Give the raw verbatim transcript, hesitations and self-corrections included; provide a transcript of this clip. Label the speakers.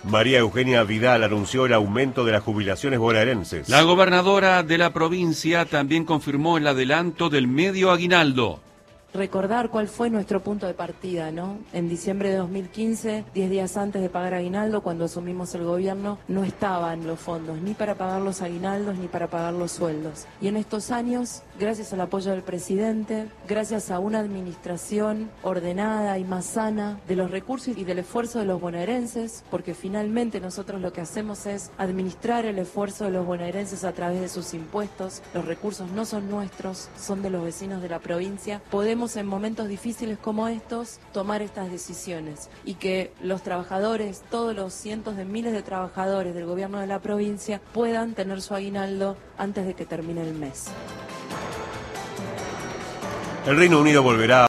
Speaker 1: María Eugenia Vidal anunció el aumento de las jubilaciones bonaerenses.
Speaker 2: La gobernadora de la provincia también confirmó el adelanto del medio aguinaldo.
Speaker 3: Recordar cuál fue nuestro punto de partida, ¿no? En diciembre de dos mil quince, diez días antes de pagar aguinaldo, cuando asumimos el gobierno, no estaban los fondos ni para pagar los aguinaldos ni para pagar los sueldos. Y en estos años, gracias al apoyo del presidente, gracias a una administración ordenada y más sana de los recursos y del esfuerzo de los bonaerenses, porque finalmente nosotros lo que hacemos es administrar el esfuerzo de los bonaerenses a través de sus impuestos. Los recursos no son nuestros, son de los vecinos de la provincia. Podemos en momentos difíciles como estos tomar estas decisiones y que los trabajadores, todos los cientos de miles de trabajadores del gobierno de la provincia puedan tener su aguinaldo antes de que termine el mes.
Speaker 1: El Reino Unido volverá